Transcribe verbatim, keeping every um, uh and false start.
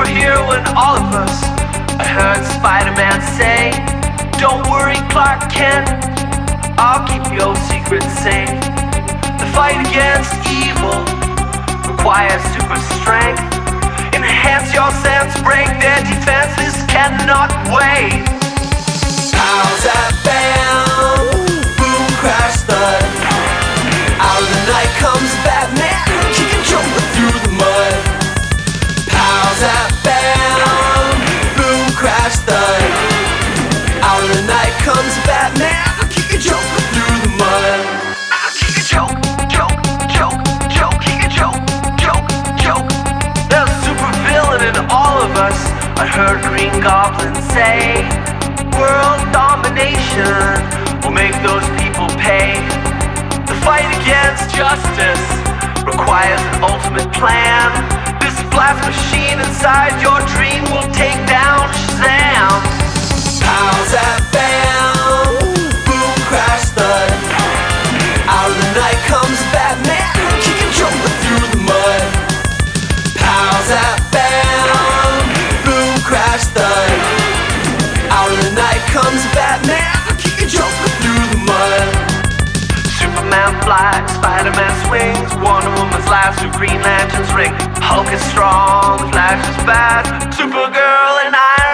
superhero in all of us. I heard Spider-Man say, don't worry, Clark Kent, I'll keep your secret safe. The fight against evil requires super strength. Enhance your sense, break their defenses, cannot wait. Powers that bam, boom, crash, thud. Out of the night comes Batman, kicking Joker through the mud. Powers that bam, boom, crash, thud. Out of the night comes Batman, kicking Joker through the mud. Kick a joke, joke, joke, joke, kick a joke, joke, joke. There's a super villain in all of us. I heard Green Goblin say, world domination will make those people pay. The fight against justice requires an ultimate plan. This blast machine inside your dream will take down Shazam. Powers that bam, boom, crash, thud. Out of the night comes Batman, kicking Joker through the mud. Powers that bam, boom, crash, thud. Out of the night comes Batman, kicking Joker through the mud. Superman flies, Spider-Man swings, Wonder Woman's laughs through Green Lantern's ring. Hulk is strong, the Flash is fast, Supergirl and I